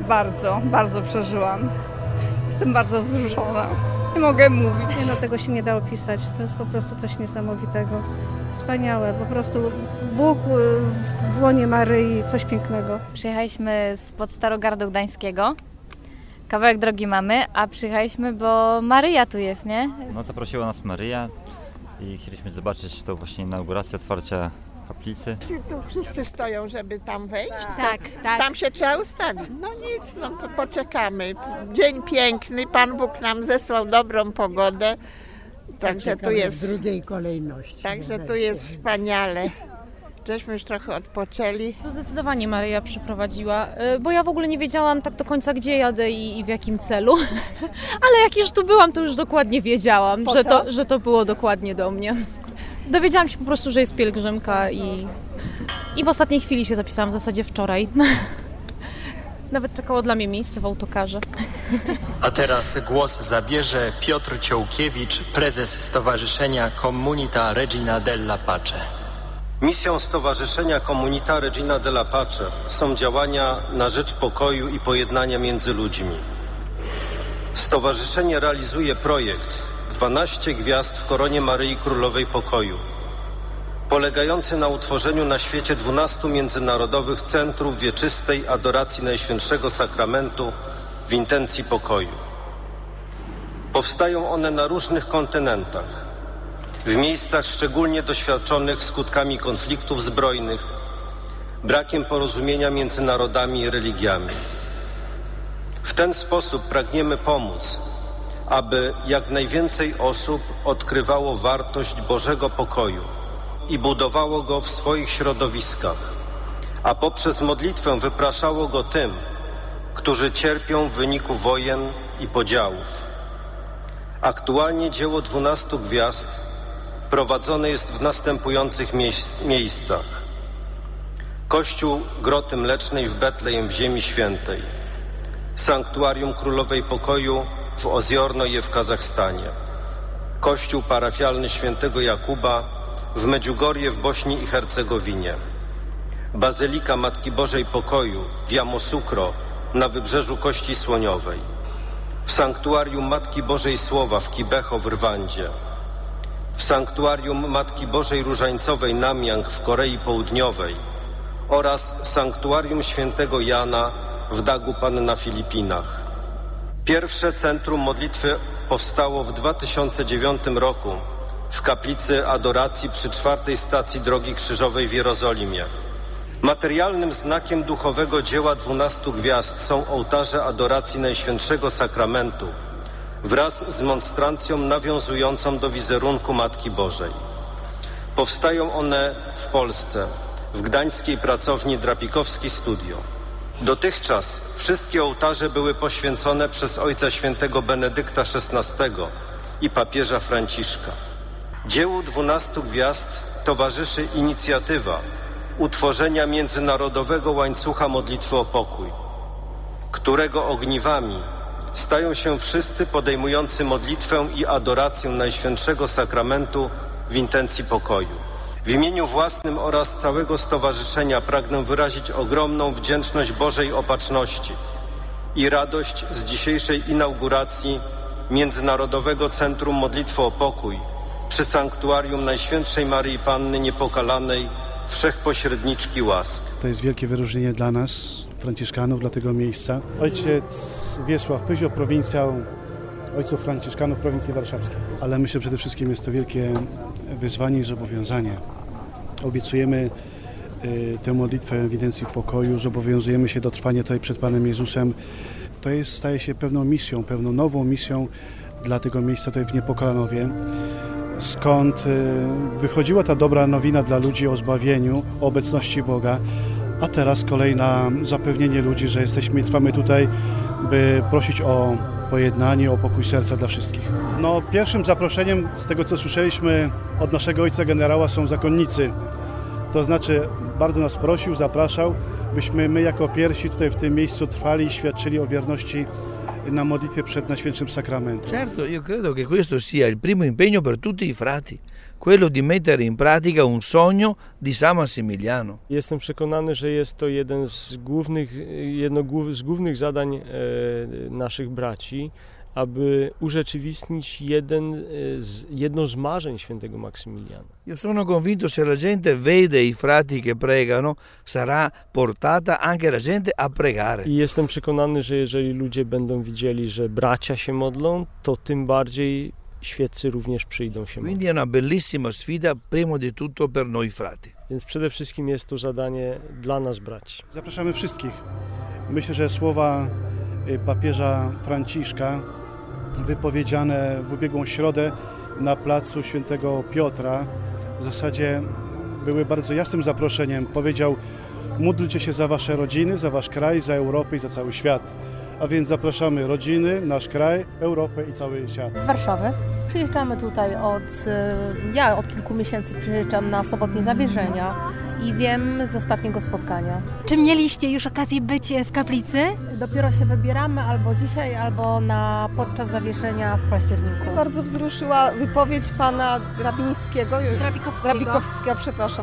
bardzo przeżyłam. Jestem bardzo wzruszona. Nie mogę mówić. Nie, no tego się nie da opisać. To jest po prostu coś niesamowitego. Wspaniałe. Po prostu Bóg w łonie Maryi, coś pięknego. Przyjechaliśmy spod Starogardu Gdańskiego. Kawałek drogi mamy, a przyjechaliśmy, bo Maryja tu jest, nie? No, zaprosiła nas Maryja i chcieliśmy zobaczyć tą właśnie inaugurację, otwarcia kaplicy. Tu wszyscy stoją, żeby tam wejść? Tak. Tam się trzeba ustawić. No nic, no to poczekamy. Dzień piękny, Pan Bóg nam zesłał dobrą pogodę. Także tu jest w drugiej kolejności. Także tu jest wspaniale. Żeśmy już trochę odpoczęli. Zdecydowanie Maryja przyprowadziła, bo ja w ogóle nie wiedziałam tak do końca, gdzie jadę i w jakim celu. Ale jak już tu byłam, to już dokładnie wiedziałam, że to było dokładnie do mnie. Dowiedziałam się po prostu, że jest pielgrzymka i w ostatniej chwili się zapisałam, w zasadzie wczoraj. Nawet czekało dla mnie miejsce w autokarze. A teraz głos zabierze Piotr Ciołkiewicz, prezes Stowarzyszenia Comunità Regina della Pace. Misją Stowarzyszenia Comunità Regina della Pace są działania na rzecz pokoju i pojednania między ludźmi. Stowarzyszenie realizuje projekt 12 gwiazd w koronie Maryi Królowej Pokoju, polegający na utworzeniu na świecie 12 międzynarodowych centrów wieczystej adoracji Najświętszego Sakramentu w intencji pokoju. Powstają one na różnych kontynentach, w miejscach szczególnie doświadczonych skutkami konfliktów zbrojnych, brakiem porozumienia między narodami i religiami. W ten sposób pragniemy pomóc, aby jak najwięcej osób odkrywało wartość Bożego pokoju i budowało go w swoich środowiskach, a poprzez modlitwę wypraszało go tym, którzy cierpią w wyniku wojen i podziałów. Aktualnie dzieło 12 gwiazd prowadzone jest w następujących miejscach. Kościół Groty Mlecznej w Betlejem w Ziemi Świętej, Sanktuarium Królowej Pokoju w Oziornoje w Kazachstanie, Kościół Parafialny Świętego Jakuba w Medjugorje w Bośni i Hercegowinie, Bazylika Matki Bożej Pokoju w Yamoussoukro na wybrzeżu Kości Słoniowej, w Sanktuarium Matki Bożej Słowa w Kibeho w Rwandzie, w Sanktuarium Matki Bożej Różańcowej Namyang w Korei Południowej oraz Sanktuarium Świętego Jana w Dagupan na Filipinach. Pierwsze centrum modlitwy powstało w 2009 roku w kaplicy adoracji przy 4. stacji Drogi Krzyżowej w Jerozolimie. Materialnym znakiem duchowego dzieła 12 gwiazd są ołtarze adoracji Najświętszego Sakramentu wraz z monstrancją nawiązującą do wizerunku Matki Bożej. Powstają one w Polsce, w gdańskiej pracowni Drapikowski Studio. Dotychczas wszystkie ołtarze były poświęcone przez Ojca Świętego Benedykta XVI i papieża Franciszka. Dziełu 12 gwiazd towarzyszy inicjatywa utworzenia międzynarodowego łańcucha modlitwy o pokój, którego ogniwami stają się wszyscy podejmujący modlitwę i adorację Najświętszego Sakramentu w intencji pokoju. W imieniu własnym oraz całego stowarzyszenia pragnę wyrazić ogromną wdzięczność Bożej Opatrzności i radość z dzisiejszej inauguracji Międzynarodowego Centrum Modlitwy o Pokój przy Sanktuarium Najświętszej Maryi Panny Niepokalanej, Wszechpośredniczki łask. To jest wielkie wyróżnienie dla nas, franciszkanów, dla tego miejsca. Ojciec Wiesław Pyzio, prowincjał ojców franciszkanów prowincji warszawskiej. Ale myślę, że przede wszystkim jest to wielkie wyzwanie i zobowiązanie. Obiecujemy tę modlitwę w ewidencji pokoju, zobowiązujemy się do trwania tutaj przed Panem Jezusem. To staje się pewną misją, pewną nową misją dla tego miejsca tutaj w Niepokalanowie, skąd wychodziła ta dobra nowina dla ludzi o zbawieniu, o obecności Boga, a teraz kolejne zapewnienie ludzi, że trwamy tutaj, by prosić o pojednanie, o pokój serca dla wszystkich. Pierwszym zaproszeniem, z tego co słyszeliśmy od naszego ojca generała, są zakonnicy. To znaczy bardzo nas prosił, zapraszał, byśmy my jako pierwsi tutaj w tym miejscu trwali i świadczyli o wierności na modlitwie przed Najświętszym Sakramentem. Certo, io credo che questo sia il primo impegno per tutti i frati, quello di mettere in pratica un sogno di San Massimiliano. Jestem przekonany, że jest to jedno z głównych zadań naszych braci, aby urzeczywistnić jedno z marzeń świętego Maksymiliana. Io sono convinto se la gente vede i frati che pregano, sarà portata anche la gente a pregare. I jestem przekonany, że jeżeli ludzie będą widzieli, że bracia się modlą, to tym bardziej świeccy również przyjdą się modlić. Quindi è una bellissima sfida, prima di tutto per noi frati. Więc przede wszystkim jest to zadanie dla nas braci. Zapraszamy wszystkich. Myślę, że słowa papieża Franciszka wypowiedziane w ubiegłą środę na placu Świętego Piotra w zasadzie były bardzo jasnym zaproszeniem. Powiedział: módlcie się za wasze rodziny, za wasz kraj, za Europę i za cały świat. A więc zapraszamy rodziny, nasz kraj, Europę i cały świat. Z Warszawy. Przyjeżdżamy tutaj ja od kilku miesięcy przyjeżdżam na sobotnie zawierzenia i wiem z ostatniego spotkania. Czy mieliście już okazję być w kaplicy? Dopiero się wybieramy albo dzisiaj, albo podczas zawieszenia w październiku. Bardzo wzruszyła wypowiedź pana Drabikowskiego, przepraszam.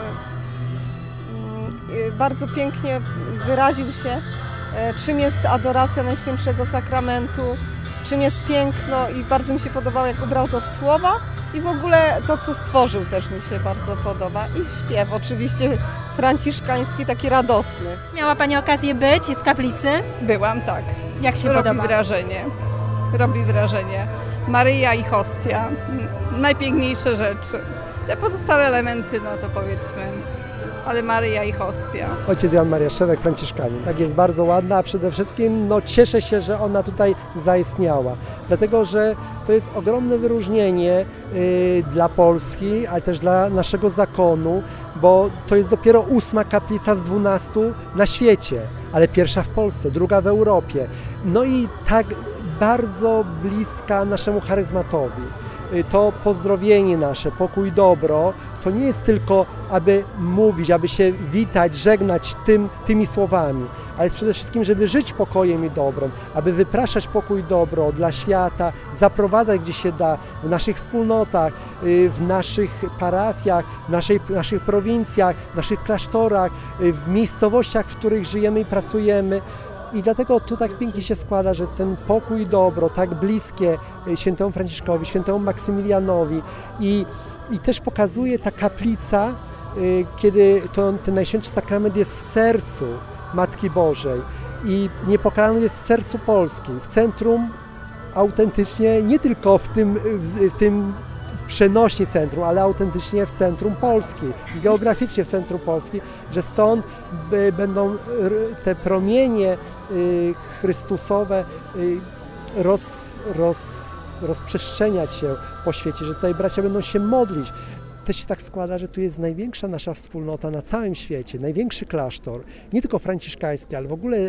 Bardzo pięknie wyraził się, czym jest adoracja Najświętszego Sakramentu, czym jest piękno, i bardzo mi się podobało, jak ubrał to w słowa, i w ogóle to, co stworzył, też mi się bardzo podoba. I śpiew oczywiście franciszkański, taki radosny. Miała Pani okazję być w kaplicy? Byłam, tak. Jak się podoba? Robi wrażenie. Maryja i hostia, najpiękniejsze rzeczy. Te pozostałe elementy, no to powiedzmy, ale Maryja i hostia. Ojciec Jan Maria Szewek, franciszkanin. Tak, jest bardzo ładna, a przede wszystkim cieszę się, że ona tutaj zaistniała. Dlatego, że to jest ogromne wyróżnienie dla Polski, ale też dla naszego zakonu, bo to jest dopiero 8. kaplica z 12 na świecie, ale pierwsza w Polsce, druga w Europie. No i tak bardzo bliska naszemu charyzmatowi. To pozdrowienie nasze, pokój, dobro, to nie jest tylko, aby mówić, aby się witać, żegnać tymi słowami, ale jest przede wszystkim, żeby żyć pokojem i dobrem, aby wypraszać pokój i dobro dla świata, zaprowadzać gdzie się da, w naszych wspólnotach, w naszych parafiach, w naszych prowincjach, w naszych klasztorach, w miejscowościach, w których żyjemy i pracujemy. I dlatego tu tak pięknie się składa, że ten pokój i dobro, tak bliskie świętemu Franciszkowi, świętemu Maksymilianowi i też pokazuje ta kaplica, kiedy ten Najświętszy Sakrament jest w sercu Matki Bożej i Niepokalany jest w sercu Polski, w centrum autentycznie, nie tylko w tym przenośnie centrum, ale autentycznie w centrum Polski, geograficznie w centrum Polski, że stąd będą te promienie chrystusowe rozprzestrzeniać się po świecie, że tutaj bracia będą się modlić. Też się tak składa, że tu jest największa nasza wspólnota na całym świecie, największy klasztor, nie tylko franciszkański, ale w ogóle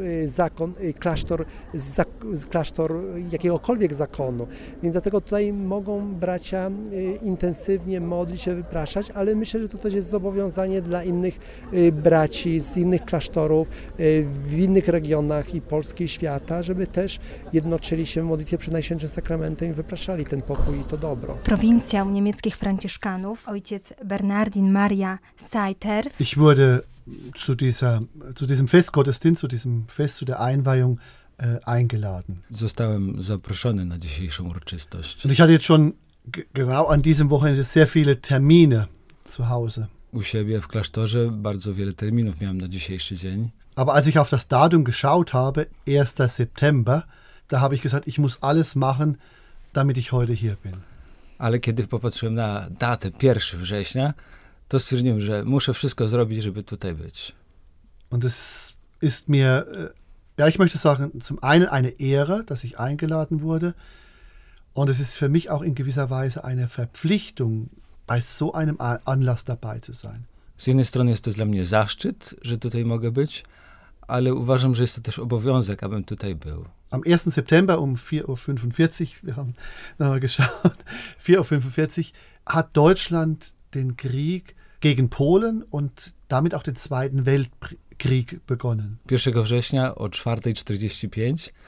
klasztor jakiegokolwiek zakonu. Więc dlatego tutaj mogą bracia intensywnie modlić się, wypraszać, ale myślę, że to też jest zobowiązanie dla innych braci z innych klasztorów w innych regionach i Polski, i świata, żeby też jednoczyli się w modlitwie przed Najświętszym Sakramentem i wypraszali ten pokój i to dobro. Prowincjał niemieckich franciszkanów, ojciec Bernardin Maria Seiter. Ich wurde zu diesem Festgottesdienst, zu diesem Fest, zu der Einweihung eingeladen. Zostałem zaproszony na dzisiejszą uroczystość. Und ich hatte jetzt schon genau an diesem Wochenende sehr viele Termine zu Hause. U siebie w klasztorze bardzo wiele terminów miałem na dzisiejszy dzień. Aber als ich auf das Datum geschaut habe, 1. September, da habe ich gesagt, ich muss alles machen, damit ich heute hier bin. Ale kiedy popatrzyłem na datę 1 września, to stwierdziłem, że muszę wszystko zrobić, żeby tutaj być. Und es ist mir, ja, ich möchte sagen, zum einen eine Ehre, dass ich eingeladen wurde. Und es ist für mich auch in gewisser Weise eine Verpflichtung, bei so einem Anlass dabei zu sein. Z jednej strony jest to dla mnie zaszczyt, że tutaj mogę być, ale uważam, że jest to też obowiązek, abym tutaj był. Am 1. September um 4:45 Uhr, wir haben nochmal geschaut, 4:45 Uhr, hat Deutschland den Krieg gegen Polen und damit auch den Zweiten Weltkrieg begonnen. 1 września o 4:45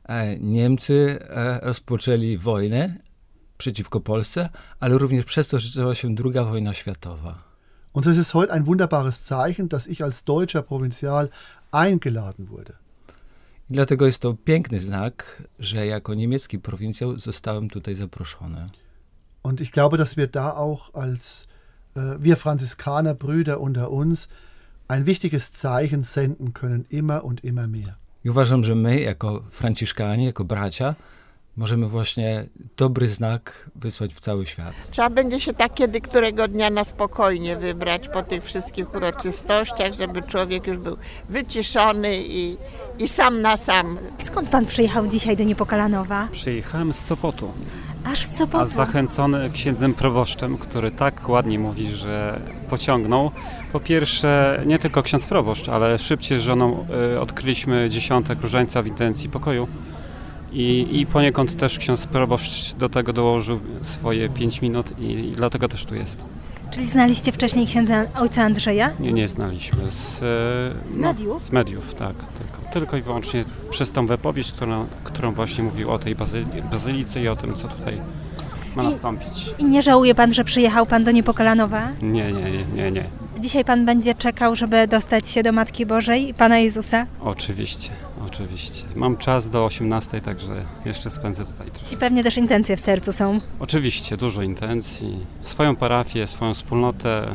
Niemcy rozpoczęli wojnę przeciwko Polsce, ale również przez to, że zaczęła się II wojna światowa. Und das ist heute ein wunderbares Zeichen, dass ich als deutscher Provinzial eingeladen wurde. I dlatego jest to piękny znak, że jako niemiecki prowincjał zostałem tutaj zaproszony. Und ich glaube, dass wir da auch als wir Franziskaner, Brüder unter uns, ein wichtiges Zeichen senden können, immer und immer mehr. I uważam, że my jako Franciszkanie, jako bracia, możemy właśnie dobry znak wysłać w cały świat. Trzeba będzie się tak którego dnia na spokojnie wybrać po tych wszystkich uroczystościach, żeby człowiek już był wyciszony i sam na sam. Skąd pan przyjechał dzisiaj do Niepokalanowa? Przyjechałem z Sopotu. Aż z Sopotu. A zachęcony księdzem proboszczem, który tak ładnie mówi, że pociągnął. Po pierwsze, nie tylko ksiądz proboszcz, ale szybciej z żoną odkryliśmy 10 różańca w intencji pokoju. I poniekąd też ksiądz proboszcz do tego dołożył swoje 5 minut i dlatego też tu jest. Czyli znaliście wcześniej ojca Andrzeja? Nie znaliśmy. Z mediów? Z mediów, tak. Tylko i wyłącznie przez tą wypowiedź, którą właśnie mówił o tej bazylice i o tym, co tutaj ma nastąpić. I nie żałuje pan, że przyjechał pan do Niepokalanowa? Nie. Dzisiaj pan będzie czekał, żeby dostać się do Matki Bożej i Pana Jezusa? Oczywiście. Mam czas do 18, także jeszcze spędzę tutaj troszkę. I pewnie też intencje w sercu są. Oczywiście, dużo intencji. Swoją parafię, swoją wspólnotę,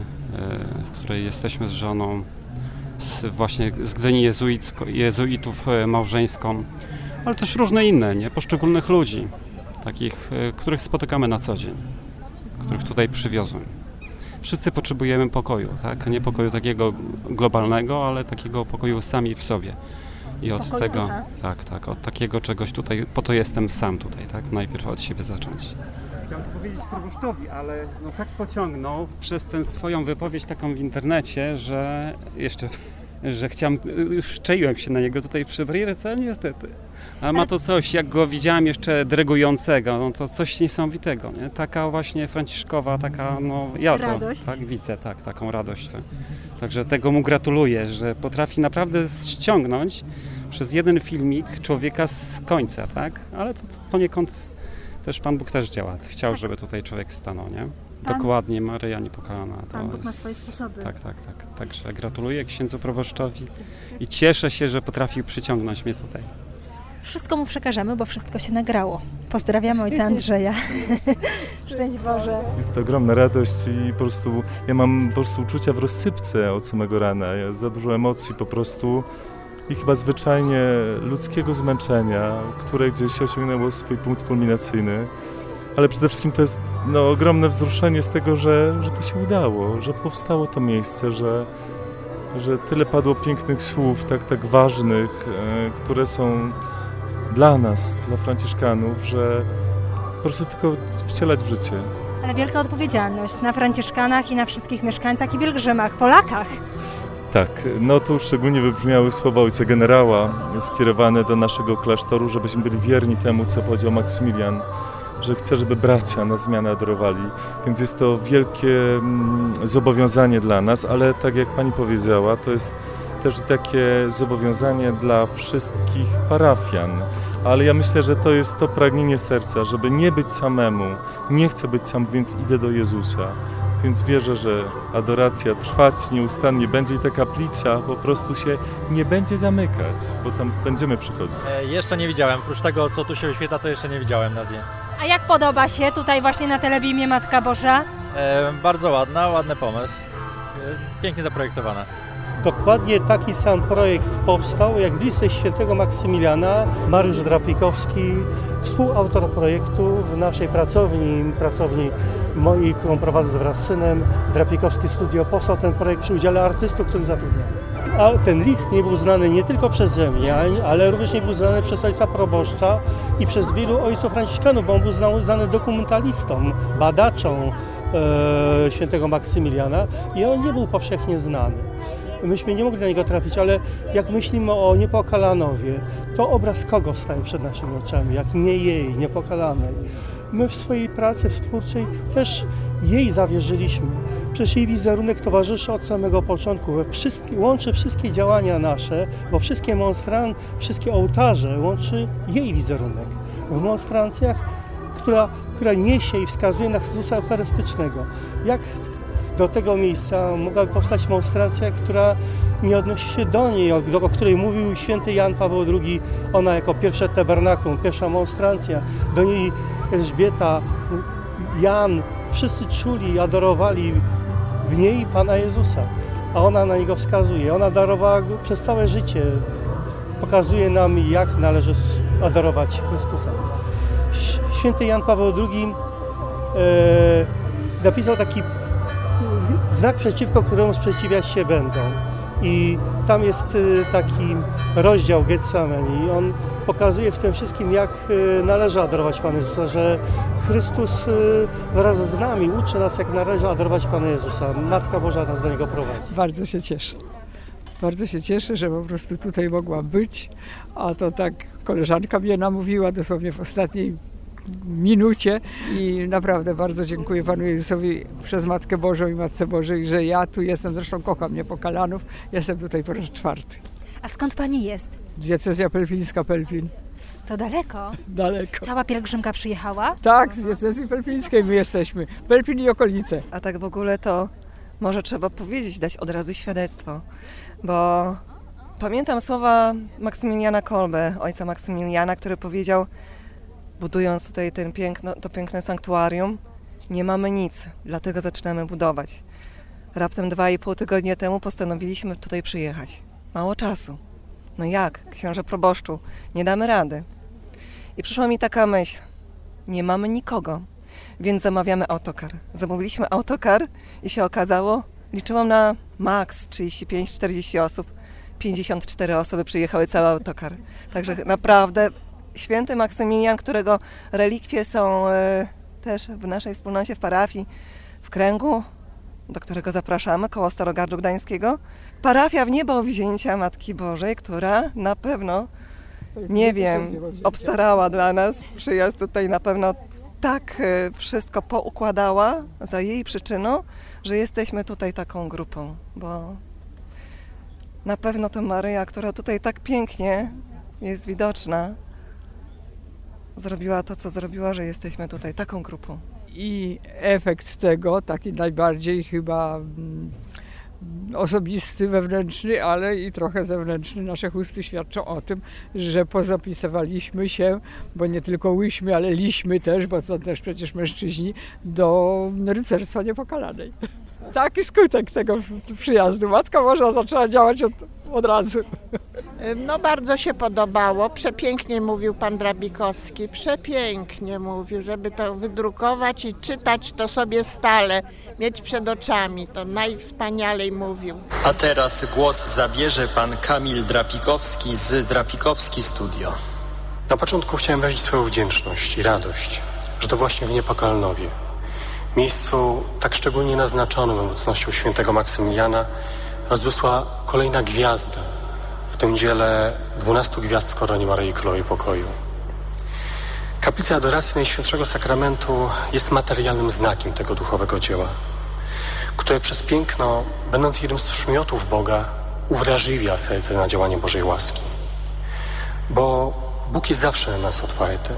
w której jesteśmy z żoną, właśnie z Gdyni jezuitów małżeńską, ale też różne inne, poszczególnych ludzi, takich, których spotykamy na co dzień, których tutaj przywiozłem. Wszyscy potrzebujemy pokoju, tak? Nie pokoju takiego globalnego, ale takiego pokoju sami w sobie. I od pokoju, tego, od takiego czegoś tutaj, po to jestem sam tutaj, tak? Najpierw od siebie zacząć. Chciałem to powiedzieć proboszczowi, ale tak pociągnął przez tę swoją wypowiedź taką w internecie, że chciałem, już czaiłem się na niego tutaj przy barierce, ale niestety. Ale ma to coś, jak go widziałem jeszcze dyrygującego, to coś niesamowitego, nie? Taka właśnie franciszkowa, taka, ja radość. To tak widzę, taką radość. Także tego mu gratuluję, że potrafi naprawdę ściągnąć przez jeden filmik człowieka z końca, tak? Ale to poniekąd też Pan Bóg też działa. Chciał, żeby tutaj człowiek stanął, nie? Dokładnie, Maryja Niepokalana. Pan Bóg ma swoje sposoby. Tak. Także gratuluję księdzu proboszczowi i cieszę się, że potrafił przyciągnąć mnie tutaj. Wszystko mu przekażemy, bo wszystko się nagrało. Pozdrawiamy ojca Andrzeja. Szczęść Boże. Jest to ogromna radość i po prostu ja mam uczucia w rozsypce od samego rana. Ja za dużo emocji po prostu i chyba zwyczajnie ludzkiego zmęczenia, które gdzieś osiągnęło swój punkt kulminacyjny. Ale przede wszystkim to jest ogromne wzruszenie z tego, że to się udało, że powstało to miejsce, że tyle padło pięknych słów, tak ważnych, które są dla nas, dla Franciszkanów, że po prostu tylko wcielać w życie. Ale wielka odpowiedzialność na Franciszkanach i na wszystkich mieszkańcach i pielgrzymach, Polakach. Tak, tu szczególnie wybrzmiały słowa ojca generała skierowane do naszego klasztoru, żebyśmy byli wierni temu, co powiedział Maksymilian, że chce, żeby bracia na zmianę adorowali. Więc jest to wielkie zobowiązanie dla nas, ale tak jak pani powiedziała, to jest też takie zobowiązanie dla wszystkich parafian. Ale ja myślę, że to jest to pragnienie serca, żeby nie być samemu. Nie chcę być sam, więc idę do Jezusa. Więc wierzę, że adoracja trwać nieustannie będzie i ta kaplica po prostu się nie będzie zamykać, bo tam będziemy przychodzić. Jeszcze nie widziałem, oprócz tego, co tu się wyświetla, to jeszcze nie widziałem na dnie. A jak podoba się tutaj właśnie na Telebimie Matka Boża? Bardzo ładny pomysł. Pięknie zaprojektowane. Dokładnie taki sam projekt powstał, jak w liście świętego Maksymiliana. Mariusz Drapikowski, współautor projektu w naszej pracowni mojej, którą prowadzę wraz z synem, Drapikowski Studio, powstał ten projekt przy udziale artystów, których zatrudniamy. A ten list nie był znany nie tylko przeze mnie, ale również nie był znany przez ojca proboszcza i przez wielu ojców franciszkanów, bo on był znany dokumentalistom, badaczom świętego Maksymiliana i on nie był powszechnie znany. Myśmy nie mogli na niego trafić, ale jak myślimy o Niepokalanowie, to obraz kogo staje przed naszymi oczami, jak nie jej, Niepokalanej. My w swojej pracy twórczej też jej zawierzyliśmy. Przecież jej wizerunek towarzyszy od samego początku. Łączy wszystkie działania nasze, bo wszystkie ołtarze łączy jej wizerunek. W monstrancjach, która niesie i wskazuje na Chrystusa Eucharystycznego. Jak do tego miejsca mogłaby powstać monstrancja, która nie odnosi się do niej, o której mówił święty Jan Paweł II, ona jako pierwsze tabernakulum, pierwsza monstrancja, do niej Elżbieta, Jan, wszyscy czuli, adorowali w niej Pana Jezusa, a ona na Niego wskazuje. Ona darowała Go przez całe życie, pokazuje nam, jak należy adorować Chrystusa. Święty Jan Paweł II napisał taki znak przeciwko któremu sprzeciwiać się będą. I tam jest taki rozdział Getsemani i on pokazuje w tym wszystkim, jak należy adorować Pana Jezusa, że Chrystus wraz z nami uczy nas, jak należy adorować Pana Jezusa. Matka Boża nas do Niego prowadzi. Bardzo się cieszę. Bardzo się cieszę, że po prostu tutaj mogłam być, a to tak koleżanka mnie namówiła dosłownie w ostatniej minucie i naprawdę bardzo dziękuję Panu Jezusowi przez Matkę Bożą i Matce Bożej, że ja tu jestem, zresztą kocham Niepokalanów, jestem tutaj po raz 4. A skąd Pani jest? Diecezja pelpińska, Pelpin. To daleko. Daleko. Cała pielgrzymka przyjechała? Tak, z diecezji pelpińskiej my jesteśmy. Pelpin i okolice. A tak w ogóle to może trzeba powiedzieć, dać od razu świadectwo, bo pamiętam słowa Maksymiliana Kolbe, ojca Maksymiliana, który powiedział, budując tutaj to piękne sanktuarium, nie mamy nic, dlatego zaczynamy budować. Raptem 2,5 tygodnia temu postanowiliśmy tutaj przyjechać. Mało czasu. No jak, książę proboszczu, nie damy rady. I przyszła mi taka myśl, nie mamy nikogo, więc zamawiamy autokar. Zamówiliśmy autokar i się okazało, liczyłam na maks 35-40 osób, 54 osoby przyjechały cały autokar. Także naprawdę święty Maksymilian, którego relikwie są też w naszej wspólnocie, w parafii, w kręgu, do którego zapraszamy, koło Starogardu Gdańskiego. Parafia w niebowzięcia Matki Bożej, która na pewno, nie wiem, obstarała dla nas przyjazd tutaj, na pewno tak wszystko poukładała za jej przyczyną, że jesteśmy tutaj taką grupą, bo na pewno to Maryja, która tutaj tak pięknie jest widoczna, zrobiła to, co zrobiła, że jesteśmy tutaj taką grupą. I efekt tego, taki najbardziej chyba osobisty, wewnętrzny, ale i trochę zewnętrzny, nasze chusty świadczą o tym, że pozapisywaliśmy się, bo nie tylko łyśmy, ale liśmy też, bo są też przecież mężczyźni, do rycerstwa Niepokalanej. Taki skutek tego przyjazdu. Matka Boża zaczęła działać od razu. No bardzo się podobało. Przepięknie mówił pan Drabikowski. Przepięknie mówił, żeby to wydrukować i czytać to sobie stale, mieć przed oczami. To najwspanialej mówił. A teraz głos zabierze pan Kamil Drapikowski z Drapikowski Studio. Na początku chciałem wyrazić swoją wdzięczność i radość, że to właśnie w Niepokalanowie, miejscu tak szczególnie naznaczonym obecnością świętego Maksymiliana, rozbłysła kolejna gwiazda w tym dziele 12 gwiazd w koronie Maryi Królowej Pokoju. Kaplica Adoracji Najświętszego Sakramentu jest materialnym znakiem tego duchowego dzieła, które przez piękno, będąc jednym z przymiotów Boga, uwrażliwia serce na działanie Bożej łaski. Bo Bóg jest zawsze na nas otwarty.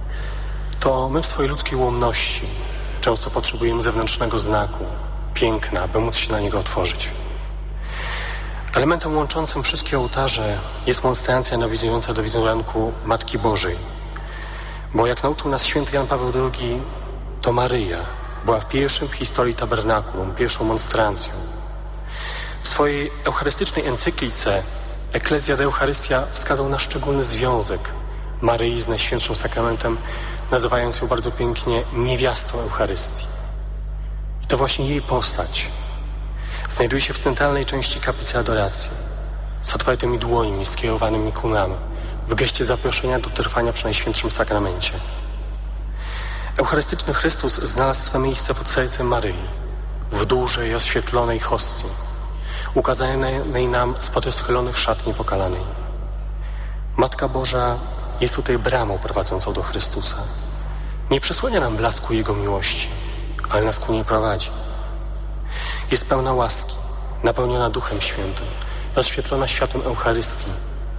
To my w swojej ludzkiej ułomności często potrzebujemy zewnętrznego znaku, piękna, aby móc się na niego otworzyć. Elementem łączącym wszystkie ołtarze jest monstrancja nawiązująca do wizerunku Matki Bożej. Bo jak nauczył nas święty Jan Paweł II, to Maryja była pierwszym w historii tabernakulum, pierwszą monstrancją. W swojej eucharystycznej encyklice Ecclesia de Eucharystia wskazał na szczególny związek Maryi z Najświętszym Sakramentem, nazywając ją bardzo pięknie niewiastą Eucharystii. I to właśnie jej postać znajduje się w centralnej części kaplicy adoracji, z otwartymi dłońmi skierowanymi ku nam, w geście zaproszenia do trwania przy Najświętszym Sakramencie. Eucharystyczny Chrystus znalazł swe miejsce pod sercem Maryi, w dużej, oświetlonej hostii, ukazanej nam spod rozchylonych szat Niepokalanej. Matka Boża jest tutaj bramą prowadzącą do Chrystusa. Nie przesłania nam blasku Jego miłości, ale nas ku niej prowadzi. Jest pełna łaski, napełniona Duchem Świętym, rozświetlona światłem Eucharystii.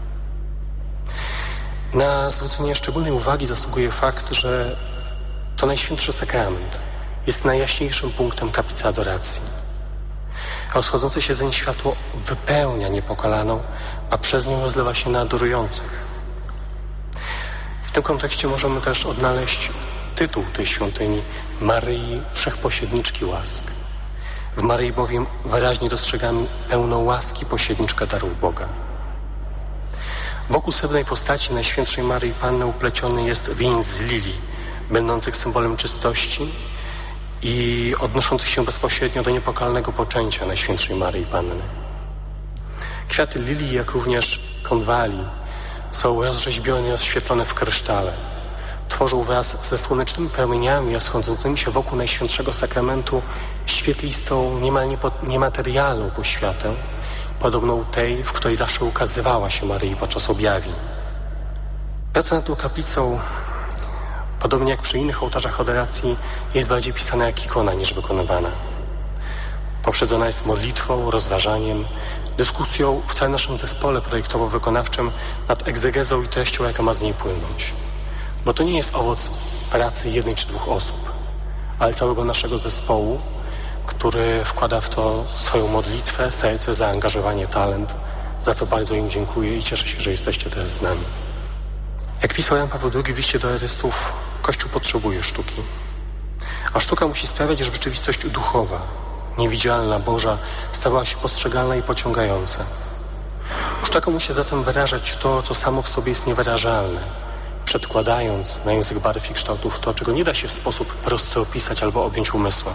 Na zwrócenie szczególnej uwagi zasługuje fakt, że to Najświętszy Sakrament jest najjaśniejszym punktem kaplicy adoracji. Rozchodzące się zeń światło wypełnia niepokalaną, a przez nią rozlewa się na adorujących. W tym kontekście możemy też odnaleźć tytuł tej świątyni Maryi Wszechpośredniczki łask. W Maryi bowiem wyraźnie dostrzegamy pełną łaski pośredniczkę darów Boga. Wokół srebrnej postaci Najświętszej Maryi Panny upleciony jest wieniec z lilii, będących symbolem czystości i odnoszących się bezpośrednio do niepokalnego poczęcia Najświętszej Maryi Panny. Kwiaty lilii, jak również konwalii, są rozrzeźbione i rozświetlone w krysztale. Tworzą wraz ze słonecznymi promieniami rozchodzącymi się wokół Najświętszego Sakramentu świetlistą, niemal niematerialną poświatę, podobną tej, w której zawsze ukazywała się Maryi podczas objawień. Praca nad tą kaplicą, podobnie jak przy innych ołtarzach adoracji, jest bardziej pisana jak ikona niż wykonywana. Poprzedzona jest modlitwą, rozważaniem, dyskusją w całym naszym zespole projektowo-wykonawczym nad egzegezą i treścią, jaka ma z niej płynąć. Bo to nie jest owoc pracy jednej czy dwóch osób, ale całego naszego zespołu, który wkłada w to swoją modlitwę, serce, zaangażowanie, talent, za co bardzo im dziękuję i cieszę się, że jesteście teraz z nami. Jak pisał Jan Paweł II w liście do Erystów, Kościół potrzebuje sztuki. A sztuka musi sprawiać, że rzeczywistość duchowa, niewidzialna, Boża, stawała się postrzegalna i pociągająca. Sztuka musi zatem wyrażać to, co samo w sobie jest niewyrażalne, przedkładając na język barw i kształtów to, czego nie da się w sposób prosty opisać albo objąć umysłem.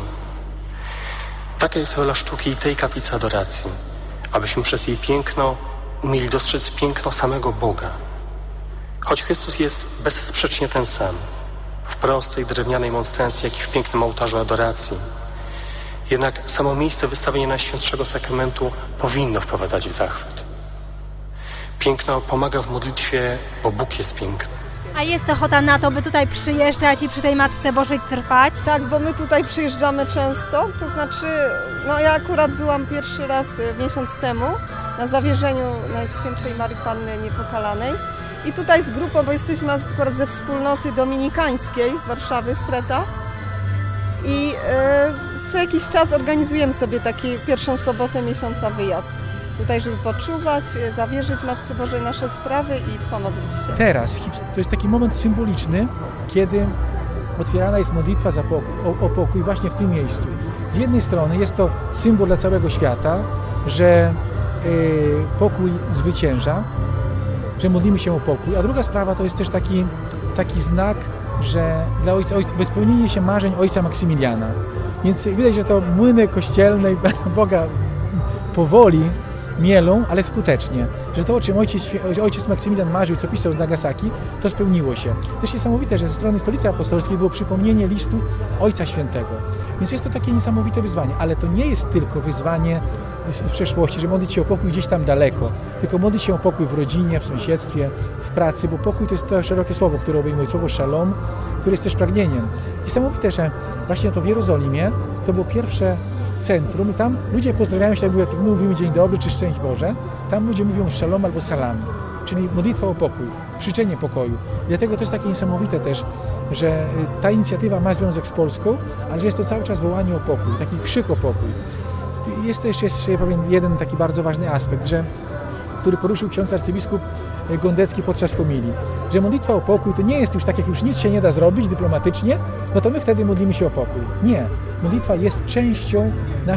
Taka jest rola sztuki i tej kaplicy adoracji, abyśmy przez jej piękno umieli dostrzec piękno samego Boga. Choć Chrystus jest bezsprzecznie ten sam, w prostej drewnianej monstrancji, jak i w pięknym ołtarzu adoracji, jednak samo miejsce wystawienia Najświętszego Sakramentu powinno wprowadzać w zachwyt. Piękno pomaga w modlitwie, bo Bóg jest piękny. A jest ochota na to, by tutaj przyjeżdżać i przy tej Matce Bożej trwać? Tak, bo my tutaj przyjeżdżamy często, to znaczy, ja akurat byłam pierwszy raz miesiąc temu na zawierzeniu Najświętszej Maryi Panny Niepokalanej i tutaj z grupą, bo jesteśmy akurat ze wspólnoty dominikańskiej z Warszawy, z Freta i co jakiś czas organizujemy sobie taki pierwszą sobotę miesiąca wyjazd. Tutaj, żeby poczuwać, zawierzyć Matce Bożej nasze sprawy i pomodlić się. Teraz to jest taki moment symboliczny, kiedy otwierana jest modlitwa o pokój właśnie w tym miejscu. Z jednej strony jest to symbol dla całego świata, że pokój zwycięża, że modlimy się o pokój, a druga sprawa to jest też taki znak, że dla ojca spełnienie się marzeń ojca Maksymiliana. Więc widać, że to młyny kościelne Boga powoli mielą, ale skutecznie. Że to, o czym ojciec Maksymilian marzył, co pisał z Nagasaki, to spełniło się. Też niesamowite, że ze strony Stolicy Apostolskiej było przypomnienie listu Ojca Świętego. Więc jest to takie niesamowite wyzwanie, ale to nie jest tylko wyzwanie w przeszłości, że modlić się o pokój gdzieś tam daleko, tylko modlić się o pokój w rodzinie, w sąsiedztwie, w pracy, bo pokój to jest to szerokie słowo, które obejmuje słowo szalom, które jest też pragnieniem. Niesamowite, że właśnie to w Jerozolimie to było pierwsze centrum i tam ludzie pozdrawiają się, jak my mówimy dzień dobry czy szczęść Boże, tam ludzie mówią szalom albo salam, czyli modlitwa o pokój, życzenie pokoju. I dlatego to jest takie niesamowite też, że ta inicjatywa ma związek z Polską, ale że jest to cały czas wołanie o pokój, taki krzyk o pokój. Jest też powiem, jeden taki bardzo ważny aspekt, który poruszył ksiądz arcybiskup Gondecki podczas homilii, że modlitwa o pokój to nie jest już tak, jak już nic się nie da zrobić dyplomatycznie, no to my wtedy modlimy się o pokój. Nie. Modlitwa jest częścią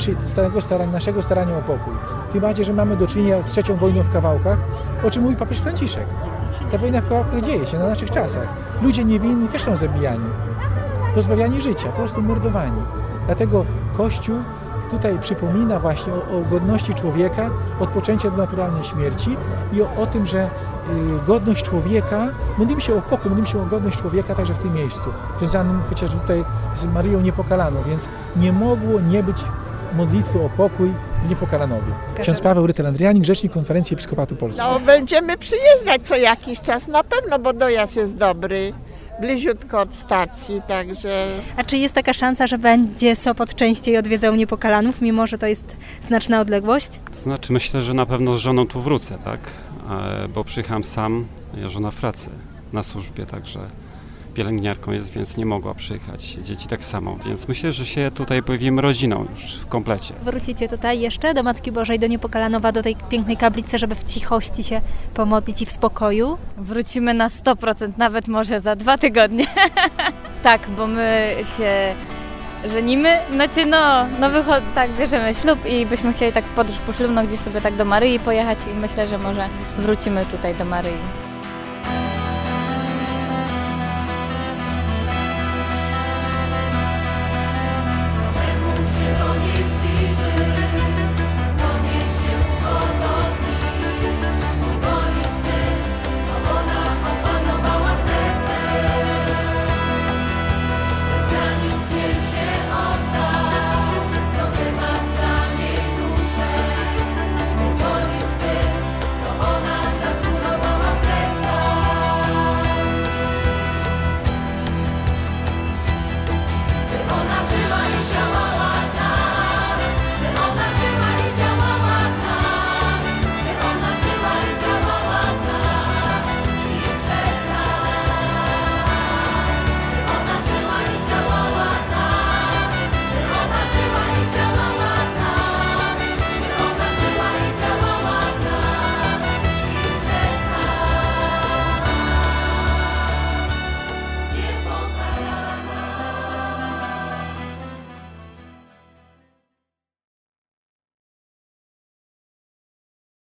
naszego starania o pokój. Tym bardziej, że mamy do czynienia z trzecią wojną w kawałkach, o czym mówi papież Franciszek. Ta wojna w kawałkach dzieje się na naszych czasach. Ludzie niewinni też są zabijani, pozbawiani życia, po prostu mordowani. Dlatego Kościół tutaj przypomina właśnie o godności człowieka od poczęcia do naturalnej śmierci i o tym, że godność człowieka, modlimy się o pokój, modlimy się o godność człowieka także w tym miejscu, związanym chociaż tutaj z Maryją Niepokalaną, więc nie mogło nie być modlitwy o pokój w Niepokalanowie. Ksiądz Paweł Rytel-Andrianik, rzecznik Konferencji Episkopatu Polskiego. No będziemy przyjeżdżać co jakiś czas, na pewno, bo dojazd jest dobry. bliziutko od stacji, także... A czy jest taka szansa, że będzie Sopot częściej odwiedzał Niepokalanów, mimo że to jest znaczna odległość? To znaczy myślę, że na pewno z żoną tu wrócę, tak? Bo przyjechałem sam, ja żona w pracy, na służbie, także pielęgniarką jest, więc nie mogła przyjechać. Dzieci tak samo, więc myślę, że się tutaj pojawimy rodziną już w komplecie. Wrócicie tutaj jeszcze do Matki Bożej, do Niepokalanowa, do tej pięknej kaplicy, żeby w cichości się pomodlić i w spokoju? Wrócimy na 100%, nawet może za 2 tygodnie. Tak, bo my się żenimy, tak, bierzemy ślub i byśmy chcieli tak podróż poślubną gdzieś sobie tak do Maryi pojechać i myślę, że może wrócimy tutaj do Maryi.